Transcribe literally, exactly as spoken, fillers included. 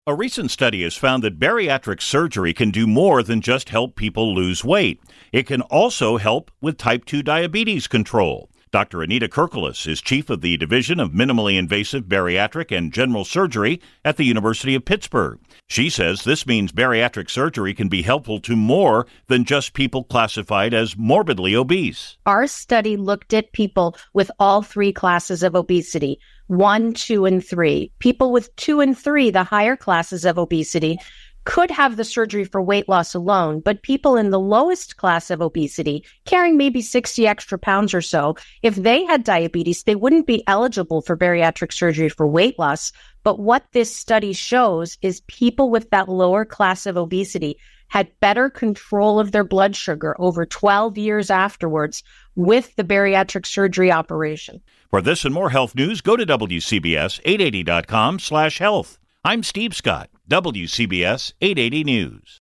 A recent study has found that bariatric surgery can do more than just help people lose weight. It can also help with type two diabetes control. Doctor Anita Kirkelis is chief of the Division of Minimally Invasive Bariatric and General Surgery at the University of Pittsburgh. She says this means bariatric surgery can be helpful to more than just people classified as morbidly obese. Our study looked at people with all three classes of obesity, one, two, and three. People with two and three, the higher classes of obesity, could have the surgery for weight loss alone, but people in the lowest class of obesity, carrying maybe sixty extra pounds or so, if they had diabetes, they wouldn't be eligible for bariatric surgery for weight loss. But what this study shows is people with that lower class of obesity had better control of their blood sugar over twelve years afterwards with the bariatric surgery operation. For this and more health news, go to W C B S eight eighty dot com slash health. I'm Steve Scott, W C B S eight eighty News.